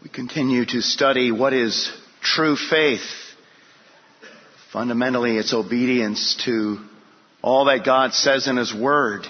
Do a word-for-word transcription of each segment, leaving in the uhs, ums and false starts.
We continue to study what is true faith. Fundamentally, it's obedience to all that God says in His Word.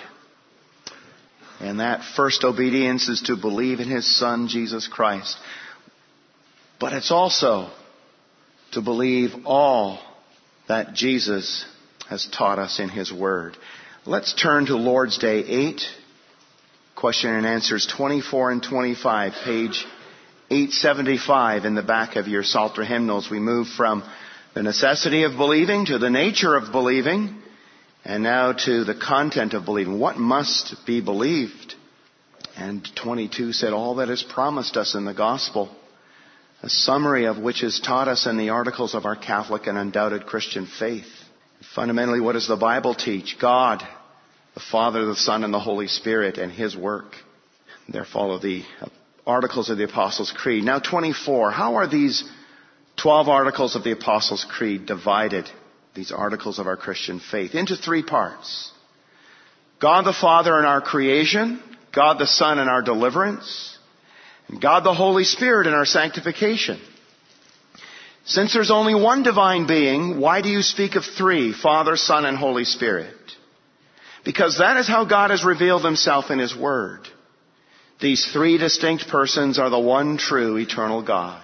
And that first obedience is to believe in His Son, Jesus Christ. But it's also to believe all that Jesus has taught us in His Word. Let's turn to Lord's Day eight. Question and answers twenty-four and twenty-five, page eight seventy-five in the back of your Psalter hymnals. We move from the necessity of believing to the nature of believing, and now to the content of believing. What must be believed? And twenty-two said, all that is promised us in the gospel, a summary of which is taught us in the articles of our Catholic and undoubted Christian faith. Fundamentally, what does the Bible teach? God, the Father, the Son, and the Holy Spirit, and His work. There follow the articles of the Apostles' Creed. Now twenty-four. How are these twelve articles of the Apostles' Creed divided? These articles of our Christian faith into three parts. God the Father in our creation, God the Son in our deliverance, and God the Holy Spirit in our sanctification. Since there's only one divine being, why do you speak of three, Father, Son, and Holy Spirit? Because that is how God has revealed Himself in His Word. These three distinct persons are the one true eternal God.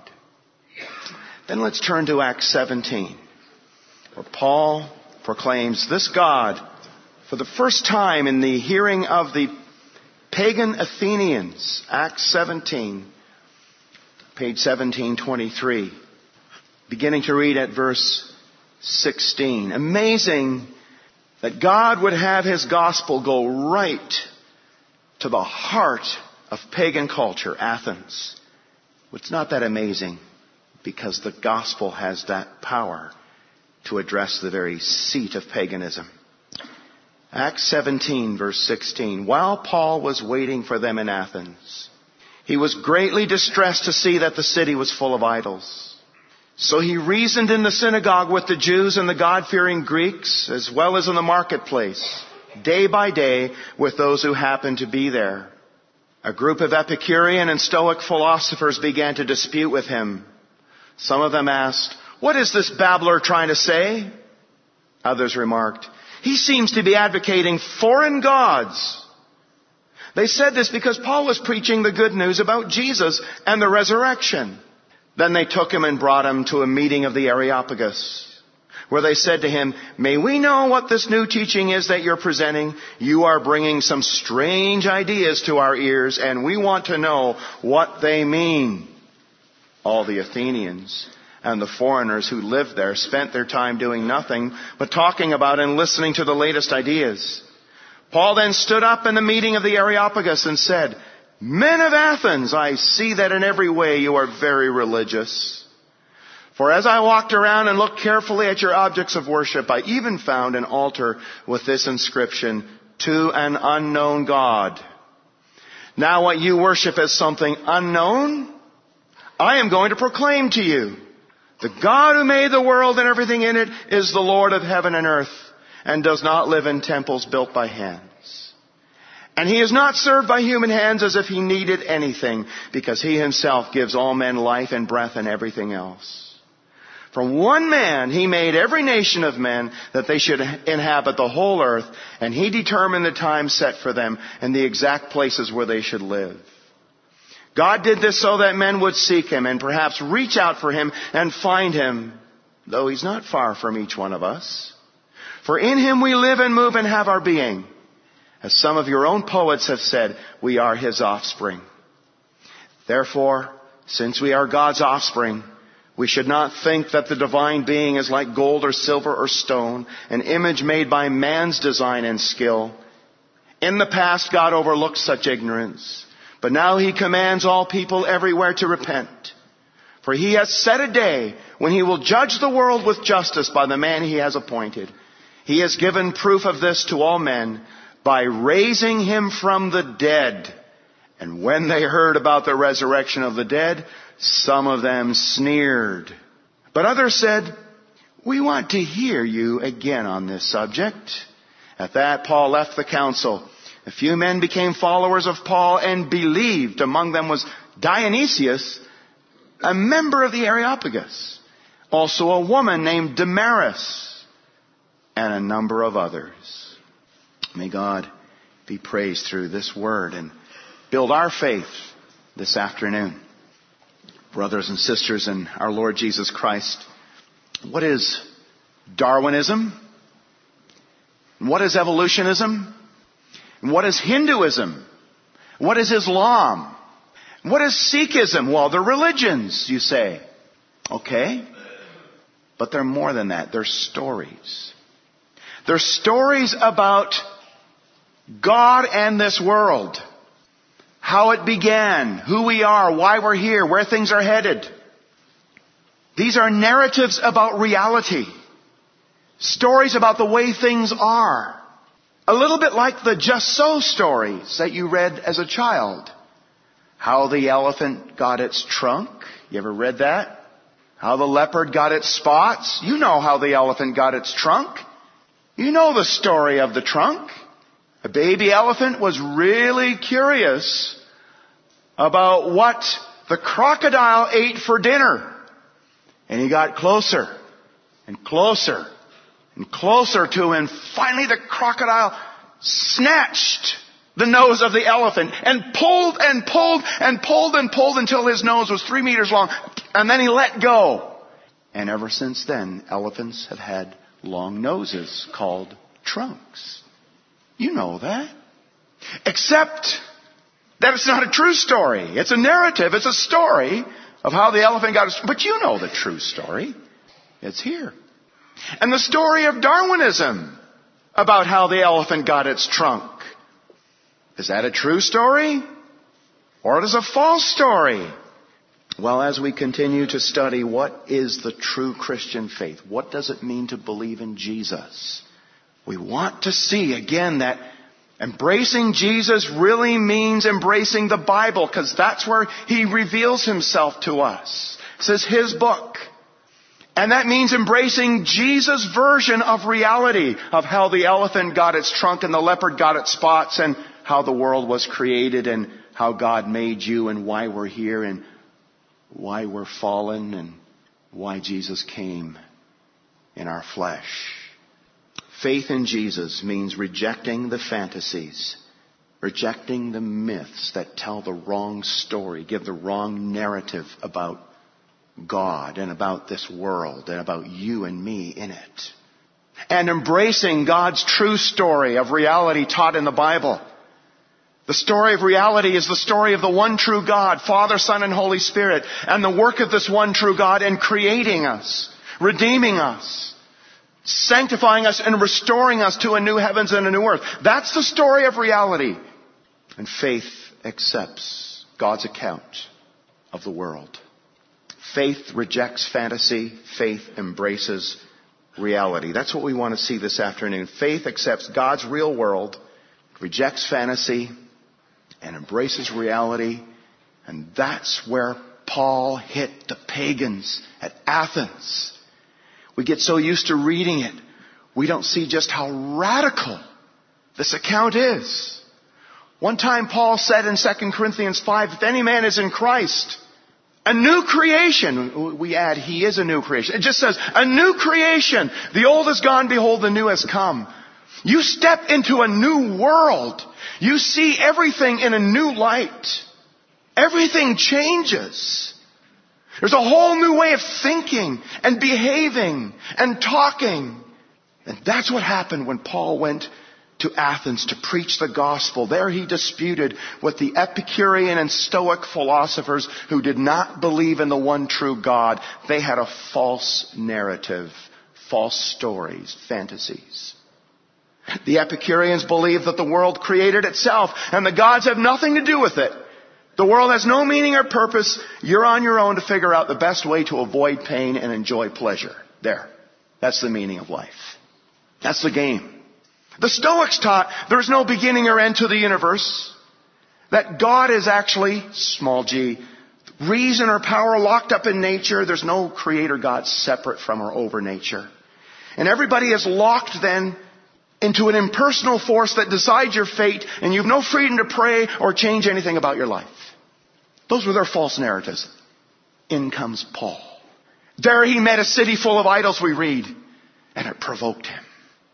Then let's turn to Acts seventeen, where Paul proclaims this God for the first time in the hearing of the pagan Athenians. Acts seventeen, page seventeen twenty-three, beginning to read at verse sixteen. Amazing that God would have His gospel go right to the heart of pagan culture, Athens. It's not that amazing, because the gospel has that power to address the very seat of paganism. Acts seventeen, verse sixteen. While Paul was waiting for them in Athens, he was greatly distressed to see that the city was full of idols. So he reasoned in the synagogue with the Jews and the God-fearing Greeks, as well as in the marketplace, day by day with those who happened to be there. A group of Epicurean and Stoic philosophers began to dispute with him. Some of them asked, "What is this babbler trying to say?" Others remarked, "He seems to be advocating foreign gods." They said this because Paul was preaching the good news about Jesus and the resurrection. Then they took him and brought him to a meeting of the Areopagus, where they said to him, "May we know what this new teaching is that you're presenting? You are bringing some strange ideas to our ears, and we want to know what they mean." All the Athenians and the foreigners who lived there spent their time doing nothing but talking about and listening to the latest ideas. Paul then stood up in the meeting of the Areopagus and said, "Men of Athens, I see that in every way you are very religious. For as I walked around and looked carefully at your objects of worship, I even found an altar with this inscription, 'To an unknown God.' Now what you worship as something unknown, I am going to proclaim to you. The God who made the world and everything in it is the Lord of heaven and earth, and does not live in temples built by hands. And He is not served by human hands as if He needed anything, because He Himself gives all men life and breath and everything else. From one man He made every nation of men that they should inhabit the whole earth, and He determined the time set for them and the exact places where they should live. God did this so that men would seek Him and perhaps reach out for Him and find Him, though He's not far from each one of us. For in Him we live and move and have our being. As some of your own poets have said, we are His offspring. Therefore, since we are God's offspring, we should not think that the divine being is like gold or silver or stone, an image made by man's design and skill. In the past, God overlooked such ignorance, but now He commands all people everywhere to repent. For He has set a day when He will judge the world with justice by the man He has appointed. He has given proof of this to all men by raising Him from the dead. And when they heard about the resurrection of the dead, some of them sneered. But others said, "We want to hear you again on this subject." At that, Paul left the council. A few men became followers of Paul and believed. Among them was Dionysius, a member of the Areopagus. Also a woman named Damaris, and a number of others. May God be praised through this word and build our faith this afternoon. Brothers and sisters in our Lord Jesus Christ, what is Darwinism? What is evolutionism? What is Hinduism? What is Islam? What is Sikhism? Well, they're religions, you say. Okay. But they're more than that. They're stories. They're stories about God and this world. How it began, who we are, why we're here, where things are headed. These are narratives about reality. Stories about the way things are. A little bit like the Just So stories that you read as a child. How the elephant got its trunk. You ever read that? How the leopard got its spots. You know how the elephant got its trunk. You know the story of the trunk. A baby elephant was really curious about what the crocodile ate for dinner. And he got closer and closer and closer to him. Finally the crocodile snatched the nose of the elephant and pulled and pulled and pulled and pulled until his nose was three meters long. And then he let go. And ever since then, elephants have had long noses called trunks. You know that. Except that it's not a true story. It's a narrative. It's a story of how the elephant got its... But you know the true story. It's here. And the story of Darwinism about how the elephant got its trunk. Is that a true story? Or it is a false story? Well, as we continue to study what is the true Christian faith, what does it mean to believe in Jesus? We want to see again that embracing Jesus really means embracing the Bible, because that's where He reveals Himself to us. This is His book. And that means embracing Jesus' version of reality, of how the elephant got its trunk and the leopard got its spots, and how the world was created and how God made you and why we're here and why we're fallen and why Jesus came in our flesh. Faith in Jesus means rejecting the fantasies, rejecting the myths that tell the wrong story, give the wrong narrative about God and about this world and about you and me in it. And embracing God's true story of reality taught in the Bible. The story of reality is the story of the one true God, Father, Son, and Holy Spirit, and the work of this one true God in creating us, redeeming us, sanctifying us, and restoring us to a new heavens and a new earth. That's the story of reality. And faith accepts God's account of the world. Faith rejects fantasy. Faith embraces reality. That's what we want to see this afternoon. Faith accepts God's real world, rejects fantasy, and embraces reality. And that's where Paul hit the pagans at Athens. We get so used to reading it, we don't see just how radical this account is. One time Paul said in Second Corinthians five, if any man is in Christ, a new creation. We add, he is a new creation. It just says, a new creation. The old is gone, behold, the new has come. You step into a new world. You see everything in a new light. Everything changes. There's a whole new way of thinking and behaving and talking. And that's what happened when Paul went to Athens to preach the gospel. There he disputed with the Epicurean and Stoic philosophers who did not believe in the one true God. They had a false narrative, false stories, fantasies. The Epicureans believed that the world created itself and the gods have nothing to do with it. The world has no meaning or purpose. You're on your own to figure out the best way to avoid pain and enjoy pleasure. There. That's the meaning of life. That's the game. The Stoics taught there's no beginning or end to the universe. That God is actually, small g, reason or power locked up in nature. There's no creator God separate from or over nature. And everybody is locked then into an impersonal force that decides your fate, and you have no freedom to pray or change anything about your life. Those were their false narratives. in comes Paul. There he met a city full of idols, we read, and it provoked him.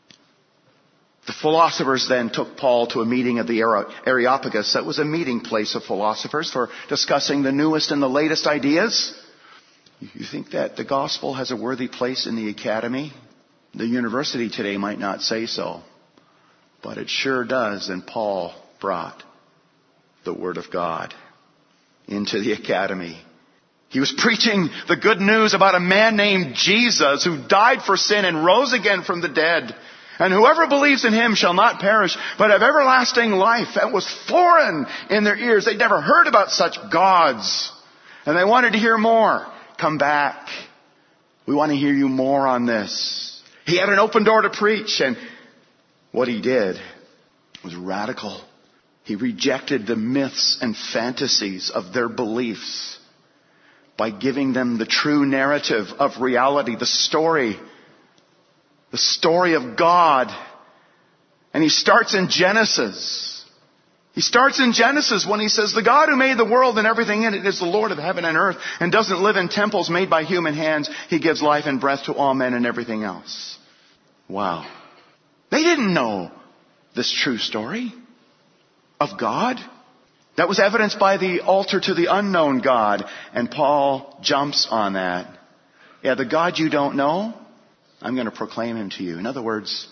The philosophers then took Paul to a meeting of the Areopagus. That was a meeting place of philosophers for discussing the newest and the latest ideas. You think that the gospel has a worthy place in the academy? The university today might not say so, but it sure does. And Paul brought the word of God into the academy. He was preaching the good news about a man named Jesus who died for sin and rose again from the dead. And whoever believes in him shall not perish, but have everlasting life. That was foreign in their ears. They'd never heard about such gods. And they wanted to hear more. Come back. We want to hear you more on this. He had an open door to preach. And what he did was radical. He rejected the myths and fantasies of their beliefs by giving them the true narrative of reality, the story The story of God. And he starts in Genesis. He starts in Genesis when he says, the God who made the world and everything in it is the Lord of heaven and earth and doesn't live in temples made by human hands. He gives life and breath to all men and everything else. Wow. They didn't know this true story of God. That was evidenced by the altar to the unknown God. And Paul jumps on that. Yeah, the God you don't know, I'm going to proclaim him to you. In other words,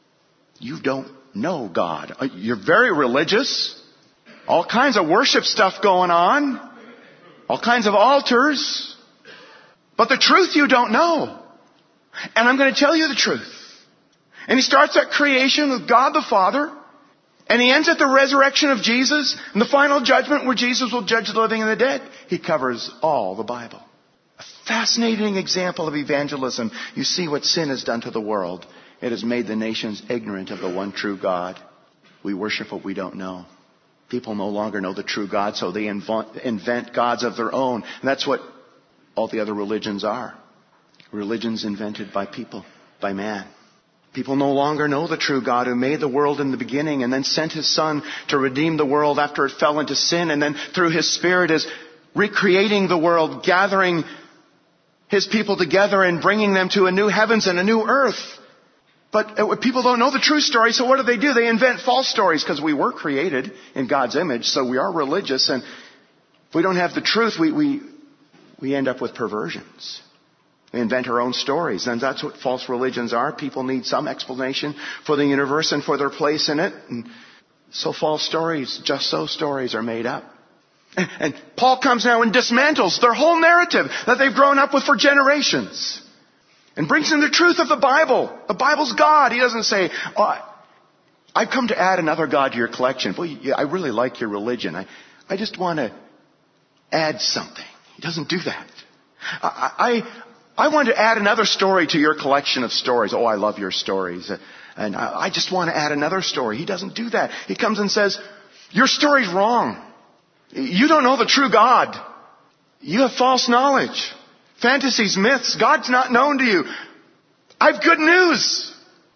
you don't know God. You're very religious. All kinds of worship stuff going on. All kinds of altars. But the truth you don't know. And I'm going to tell you the truth. And he starts at creation with God the Father. And he ends at the resurrection of Jesus and the final judgment where Jesus will judge the living and the dead. He covers all the Bible. Fascinating example of evangelism. You see what sin has done to the world. It has made the nations ignorant of the one true God. We worship what we don't know. People no longer know the true God, so they invent gods of their own. And that's what all the other religions are. Religions invented by people, by man. People no longer know the true God who made the world in the beginning and then sent his Son to redeem the world after it fell into sin, and then through his Spirit is recreating the world, gathering his people together and bringing them to a new heavens and a new earth. But people don't know the true story, so what do they do? They invent false stories because we were created in God's image, so we are religious. And if we don't have the truth, we, we, we end up with perversions. We invent our own stories, and that's what false religions are. People need some explanation for the universe and for their place in it. And so false stories, just so stories, are made up. And Paul comes now and dismantles their whole narrative that they've grown up with for generations. And brings in the truth of the Bible. The Bible's God. He doesn't say, oh, I've come to add another God to your collection. Well, yeah, I really like your religion. I, I just want to add something. He doesn't do that. I, I, I want to add another story to your collection of stories. Oh, I love your stories. And I, I just want to add another story. He doesn't do that. He comes and says, your story's wrong. You don't know the true God. You have false knowledge. Fantasies, myths. God's not known to you. I have good news.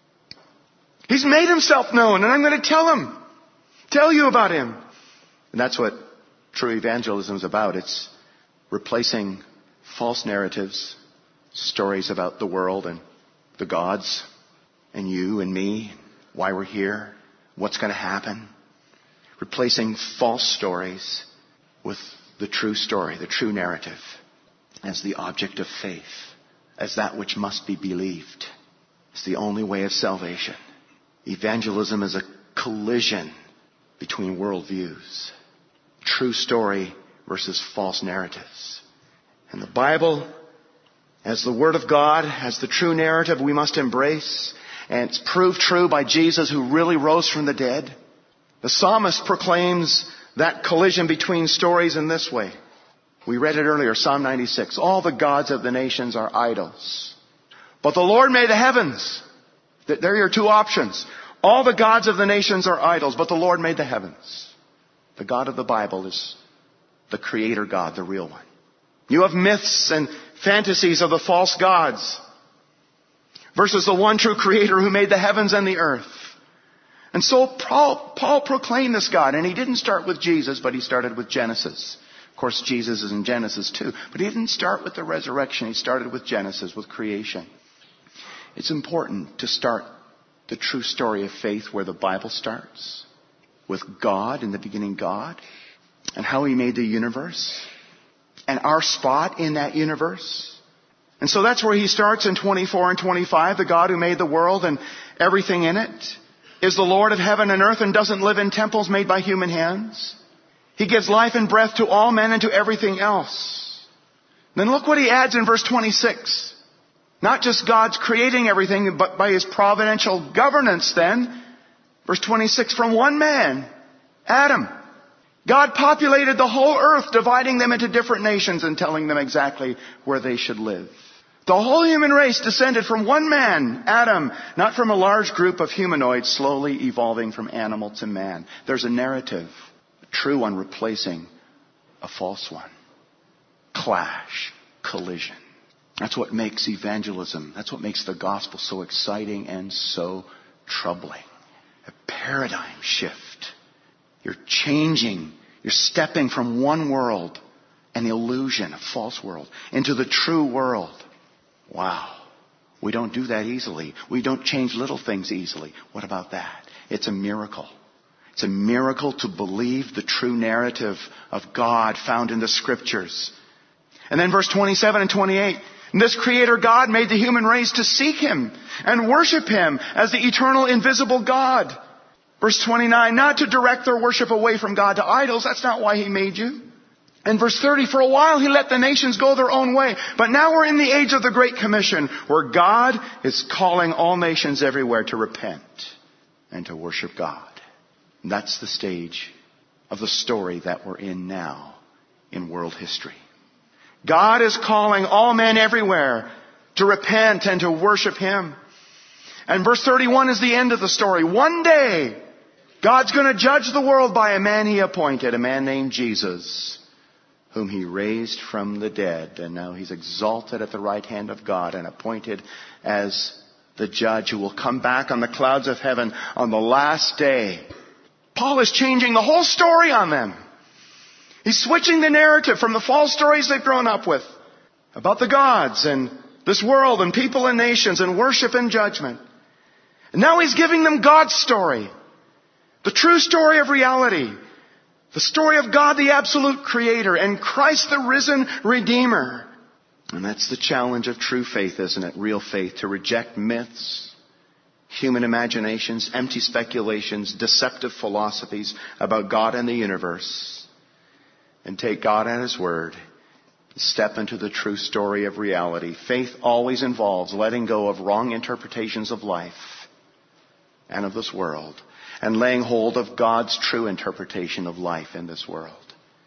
He's made himself known, and I'm going to tell him. Tell you about him. And that's what true evangelism is about. It's replacing false narratives, stories about the world and the gods and you and me, why we're here, what's going to happen. Replacing false stories with the true story, the true narrative, as the object of faith, as that which must be believed. It's the only way of salvation. Evangelism is a collision between worldviews. True story versus false narratives. And the Bible, as the Word of God, as the true narrative we must embrace. And it's proved true by Jesus, who really rose from the dead. The psalmist proclaims that collision between stories in this way. We read it earlier, Psalm ninety-six. All the gods of the nations are idols. But the Lord made the heavens. There are your two options. All the gods of the nations are idols, but the Lord made the heavens. The God of the Bible is the Creator God, the real one. You have myths and fantasies of the false gods versus the one true Creator who made the heavens and the earth. And so Paul, Paul proclaimed this God, and he didn't start with Jesus, but he started with Genesis. Of course, Jesus is in Genesis too. But he didn't start with the resurrection. He started with Genesis, with creation. It's important to start the true story of faith where the Bible starts. With God, in the beginning God. And how he made the universe. And our spot in that universe. And so that's where he starts in twenty-four and twenty-five. The God who made the world and everything in it is the Lord of heaven and earth and doesn't live in temples made by human hands. He gives life and breath to all men and to everything else. Then look what he adds in verse twenty-six. Not just God's creating everything, but by his providential governance then. Verse twenty-six, from one man, Adam, God populated the whole earth, dividing them into different nations and telling them exactly where they should live. The whole human race descended from one man, Adam, not from a large group of humanoids slowly evolving from animal to man. There's a narrative, a true one replacing a false one. Clash, collision. That's what makes evangelism, that's what makes the gospel so exciting and so troubling. A paradigm shift. You're changing, you're stepping from one world, an illusion, a false world, into the true world. Wow. We don't do that easily. We don't change little things easily. What about that? It's a miracle. It's a miracle to believe the true narrative of God found in the Scriptures. And then verse twenty-seven and twenty-eight. This Creator God made the human race to seek Him and worship Him as the eternal, invisible God. Verse twenty-nine, not to direct their worship away from God to idols. That's not why He made you. And verse thirty, for a while He let the nations go their own way. But now we're in the age of the Great Commission, where God is calling all nations everywhere to repent and to worship God. And that's the stage of the story that we're in now in world history. God is calling all men everywhere to repent and to worship Him. And verse thirty-one is the end of the story. One day, God's going to judge the world by a man He appointed, a man named Jesus, whom He raised from the dead. And now He's exalted at the right hand of God and appointed as the judge who will come back on the clouds of heaven on the last day. Paul is changing the whole story on them. He's switching the narrative from the false stories they've grown up with about the gods and this world and people and nations and worship and judgment. And now he's giving them God's story. The true story of reality. The story of God, the absolute Creator, and Christ, the risen Redeemer. And that's the challenge of true faith, isn't it? Real faith. To reject myths, human imaginations, empty speculations, deceptive philosophies about God and the universe. And take God at His word. Step into the true story of reality. Faith always involves letting go of wrong interpretations of life and of this world, and laying hold of God's true interpretation of life in this world.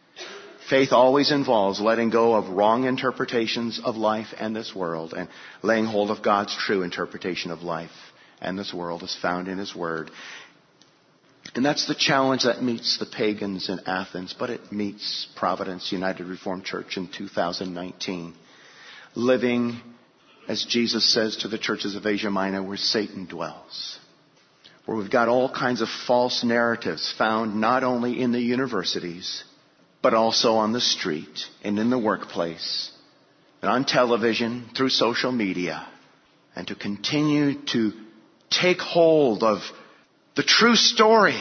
Faith always involves letting go of wrong interpretations of life and this world, and laying hold of God's true interpretation of life and this world as found in His word. And that's the challenge that meets the pagans in Athens, but it meets Providence United Reformed Church in two thousand nineteen. Living, as Jesus says to the churches of Asia Minor, where Satan dwells. Where we've got all kinds of false narratives found not only in the universities, but also on the street and in the workplace and on television, through social media. And to continue to take hold of the true story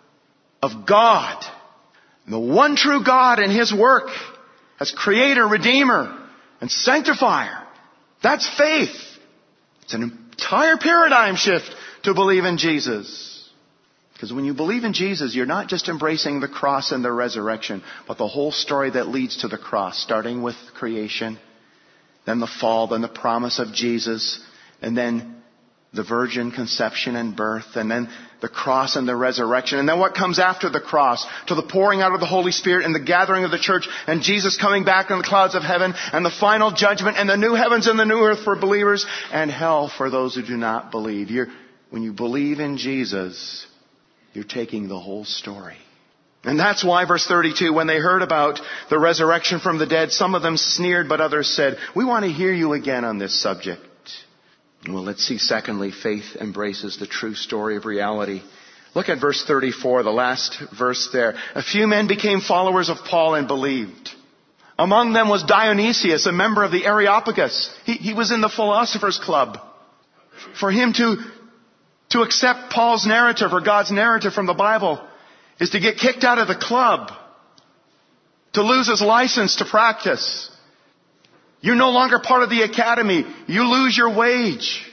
of God, the one true God and His work as Creator, Redeemer, and Sanctifier. That's faith. It's an entire paradigm shift to believe in Jesus. Because when you believe in Jesus, you're not just embracing the cross and the resurrection, but the whole story that leads to the cross, starting with creation, then the fall, then the promise of Jesus, and then the virgin conception and birth, and then the cross and the resurrection, and then what comes after the cross, to the pouring out of the Holy Spirit and the gathering of the church, and Jesus coming back on the clouds of heaven, and the final judgment, and the new heavens and the new earth for believers, and hell for those who do not believe. You're, when you believe in Jesus, you're taking the whole story. And that's why, verse thirty-two, when they heard about the resurrection from the dead, some of them sneered, but others said, we want to hear you again on this subject. Well, let's see, secondly, faith embraces the true story of reality. Look at verse thirty-four, the last verse there. A few men became followers of Paul and believed. Among them was Dionysius, a member of the Areopagus. He, he was in the Philosophers Club. For him to, to accept Paul's narrative or God's narrative from the Bible is to get kicked out of the club, to lose his license to practice. You're no longer part of the academy. You lose your wage.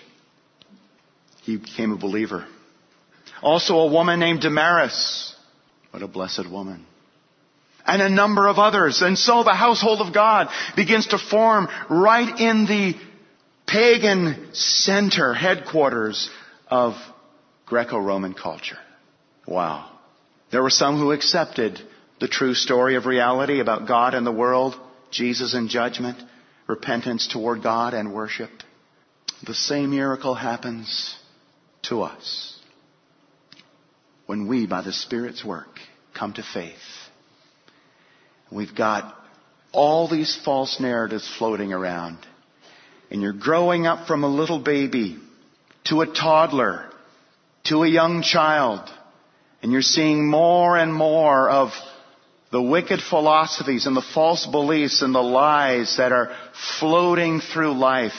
He became a believer. Also a woman named Damaris. What a blessed woman. And a number of others. And so the household of God begins to form right in the pagan center, headquarters of Greco-Roman culture. Wow. There were some who accepted the true story of reality about God and the world, Jesus and judgment, repentance toward God and worship. The same miracle happens to us when we, by the Spirit's work, come to faith. We've got all these false narratives floating around. And you're growing up from a little baby to a toddler to a young child. And you're seeing more and more of the wicked philosophies and the false beliefs and the lies that are floating through life.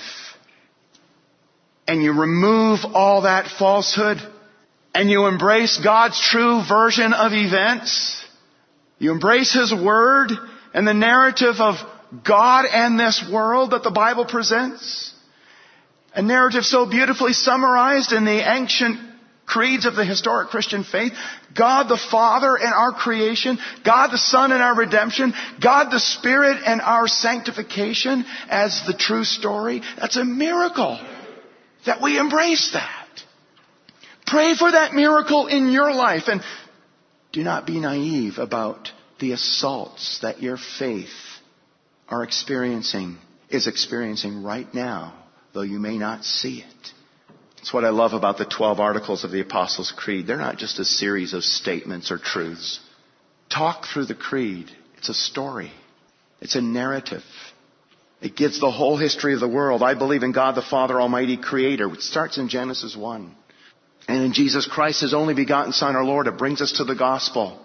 And you remove all that falsehood and you embrace God's true version of events. You embrace His Word and the narrative of God and this world that the Bible presents. A narrative so beautifully summarized in the ancient creeds of the historic Christian faith. God the Father and our creation. God the Son and our redemption. God the Spirit and our sanctification as the true story. That's a miracle that we embrace that. Pray for that miracle in your life. And do not be naive about the assaults that your faith are experiencing, is experiencing right now, though you may not see it. That's what I love about the twelve articles of the Apostles' Creed. They're not just a series of statements or truths. Talk through the creed. It's a story. It's a narrative. It gives the whole history of the world. I believe in God the Father Almighty, Creator. It starts in Genesis one. And in Jesus Christ, His only begotten Son, our Lord. It brings us to the gospel.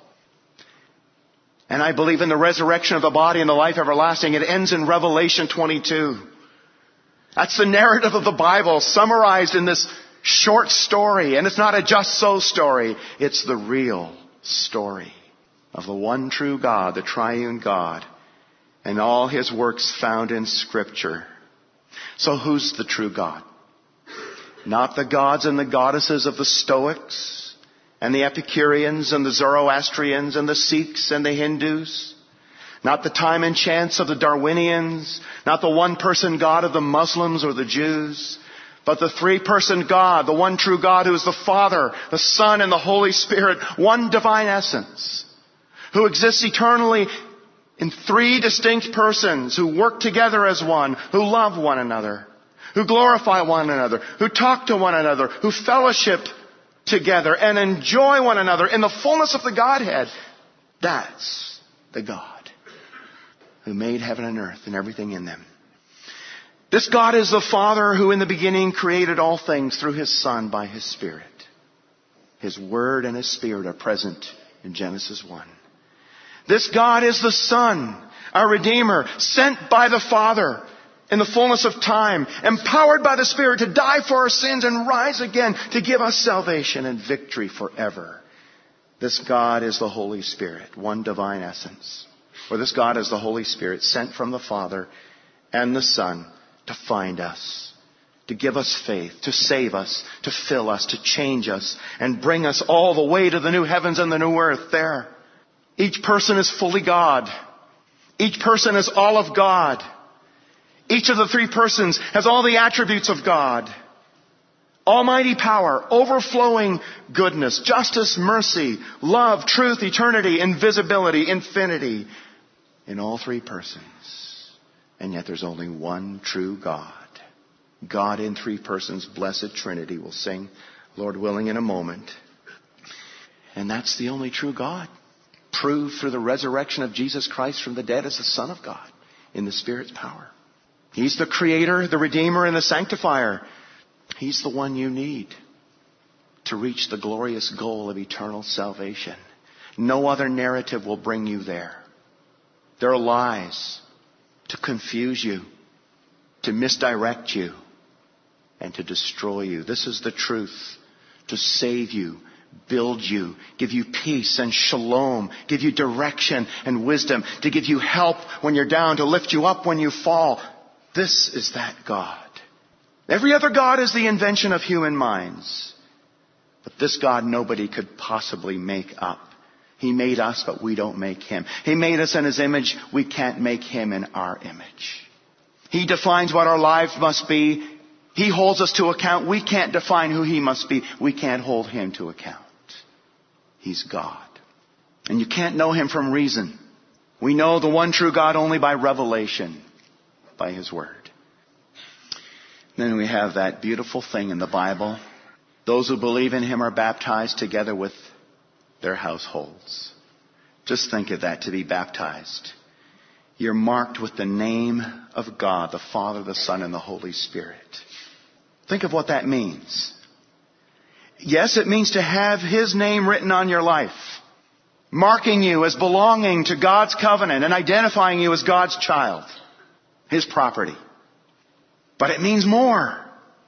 And I believe in the resurrection of the body and the life everlasting. It ends in Revelation twenty-two. That's the narrative of the Bible summarized in this short story. And it's not a just so story. It's the real story of the one true God, the triune God, and all His works found in Scripture. So who's the true God? Not the gods and the goddesses of the Stoics and the Epicureans and the Zoroastrians and the Sikhs and the Hindus. Not the time and chance of the Darwinians. Not the one-person God of the Muslims or the Jews. But the three-person God, the one true God who is the Father, the Son, and the Holy Spirit. One divine essence. Who exists eternally in three distinct persons who work together as one, who love one another. Who glorify one another, who talk to one another, who fellowship together and enjoy one another in the fullness of the Godhead. That's the God who made heaven and earth and everything in them. This God is the Father who in the beginning created all things through His Son by His Spirit. His Word and His Spirit are present in Genesis one. This God is the Son, our Redeemer, sent by the Father in the fullness of time, empowered by the Spirit to die for our sins and rise again to give us salvation and victory forever. This God is the Holy Spirit, one divine essence. For this God is the Holy Spirit sent from the Father and the Son to find us, to give us faith, to save us, to fill us, to change us, and bring us all the way to the new heavens and the new earth there. Each person is fully God. Each person is all of God. Each of the three persons has all the attributes of God. Almighty power, overflowing goodness, justice, mercy, love, truth, eternity, invisibility, infinity in all three persons. And yet there's only one true God. God in three persons, blessed Trinity. We'll sing, Lord willing, in a moment. And that's the only true God. Proved through the resurrection of Jesus Christ from the dead as the Son of God in the Spirit's power. He's the Creator, the Redeemer, and the Sanctifier. He's the one you need to reach the glorious goal of eternal salvation. No other narrative will bring you there. There are lies. to confuse you, to misdirect you, and to destroy you. This is the truth. To save you, build you, give you peace and shalom, give you direction and wisdom, to give you help when you're down, to lift you up when you fall. This is that God. Every other God is the invention of human minds. But this God nobody could possibly make up. He made us, but we don't make Him. He made us in His image. We can't make Him in our image. He defines what our lives must be. He holds us to account. We can't define who He must be. We can't hold Him to account. He's God. And you can't know Him from reason. We know the one true God only by revelation, by His Word. Then we have that beautiful thing in the Bible. Those who believe in Him are baptized together with their households. Just think of that, to be baptized. You're marked with the name of God, the Father, the Son, and the Holy Spirit. Think of what that means. Yes, it means to have His name written on your life, marking you as belonging to God's covenant and identifying you as God's child, His property. But it means more.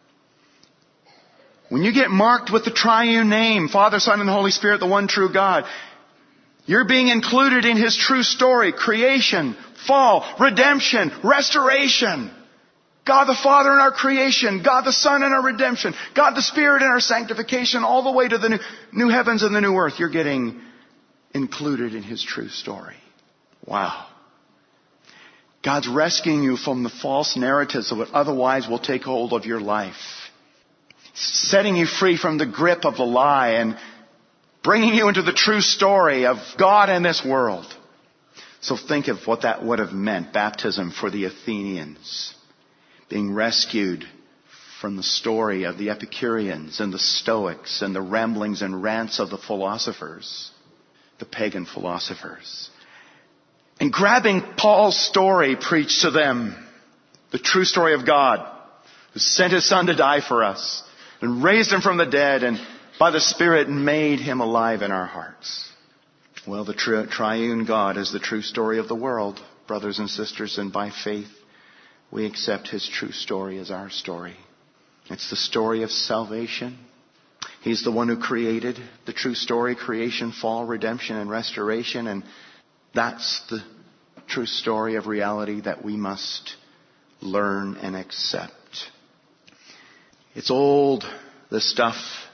When you get marked with the triune name, Father, Son, and the Holy Spirit, the one true God, you're being included in His true story: creation, fall, redemption, restoration. God the Father in our creation, God the Son in our redemption, God the Spirit in our sanctification, all the way to the new, new heavens and the new earth. You're getting included in His true story. Wow. God's rescuing you from the false narratives of what otherwise will take hold of your life. Setting you free from the grip of the lie and bringing you into the true story of God and this world. So think of what that would have meant, baptism for the Athenians. Being rescued from the story of the Epicureans and the Stoics and the ramblings and rants of the philosophers, the pagan philosophers. And grabbing Paul's story preached to them, the true story of God, who sent His Son to die for us and raised Him from the dead and by the Spirit made Him alive in our hearts. Well, the tri- triune God is the true story of the world, brothers and sisters, and by faith we accept His true story as our story. It's the story of salvation. He's the one who created the true story: creation, fall, redemption, and restoration. And that's the true story of reality that we must learn and accept. It's old, this stuff.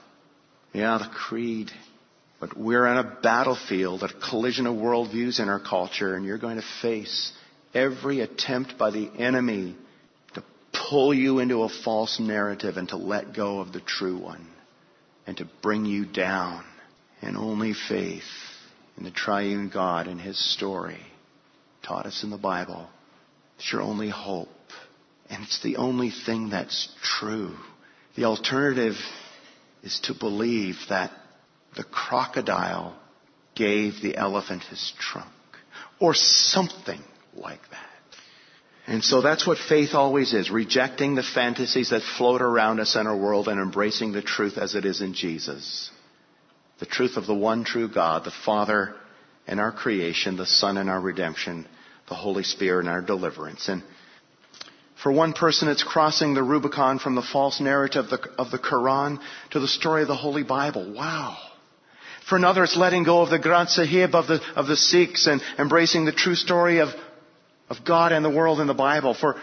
Yeah, the creed. But we're on a battlefield, a collision of worldviews in our culture, and you're going to face every attempt by the enemy to pull you into a false narrative and to let go of the true one and to bring you down. And only faith in the triune God and His story, taught us in the Bible, is your only hope. And it's the only thing that's true. The alternative is to believe that the crocodile gave the elephant his trunk, or something like that. And so that's what faith always is: rejecting the fantasies that float around us in our world and embracing the truth as it is in Jesus. The truth of the one true God, the Father in our creation, the Son in our redemption, the Holy Spirit in our deliverance. And for one person, it's crossing the Rubicon from the false narrative of the, of the Quran to the story of the Holy Bible. Wow. For another, it's letting go of the Granth Sahib of the, of the Sikhs and embracing the true story of, of God and the world in the Bible. For,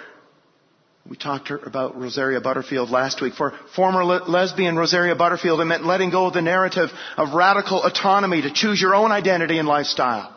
we talked about Rosaria Butterfield last week. For former le- lesbian Rosaria Butterfield, it meant letting go of the narrative of radical autonomy to choose your own identity and lifestyle,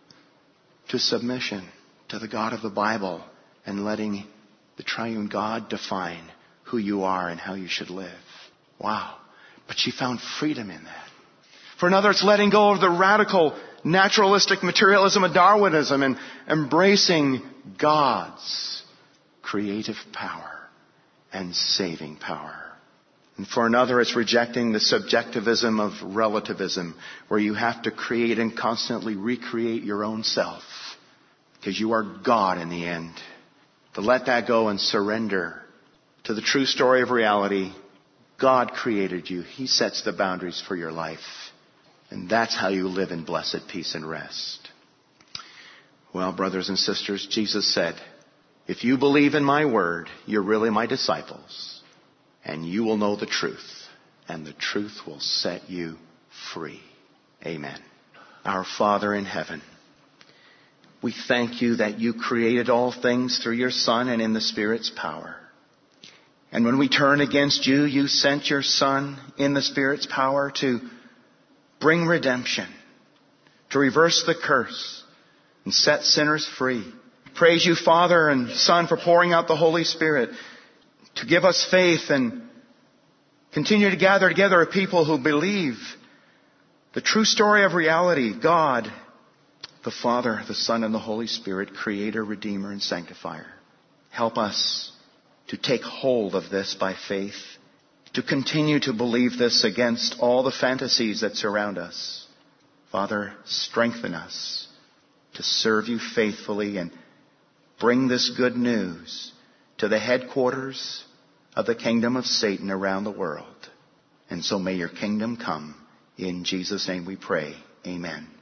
to submission to the God of the Bible and letting the triune God define who you are and how you should live. Wow. But she found freedom in that. For another, it's letting go of the radical naturalistic materialism of Darwinism and embracing God's creative power and saving power. And for another, it's rejecting the subjectivism of relativism, where you have to create and constantly recreate your own self, because you are God in the end. To let that go and surrender to the true story of reality. God created you. He sets the boundaries for your life. And that's how you live in blessed peace and rest. Well, brothers and sisters, Jesus said, If you believe in my word, you're really my disciples, and you will know the truth, and the truth will set you free. Amen. Our Father in heaven, we thank you that you created all things through your Son and in the Spirit's power. And when we turn against you, you sent your Son in the Spirit's power to bring redemption, to reverse the curse and set sinners free. Praise you, Father and Son, for pouring out the Holy Spirit to give us faith and continue to gather together a people who believe the true story of reality. God, the Father, the Son, and the Holy Spirit, Creator, Redeemer, and Sanctifier. Help us to take hold of this by faith, to continue to believe this against all the fantasies that surround us. Father, strengthen us to serve you faithfully and bring this good news to the headquarters of the kingdom of Satan around the world. And so may your kingdom come. In Jesus' name we pray. Amen.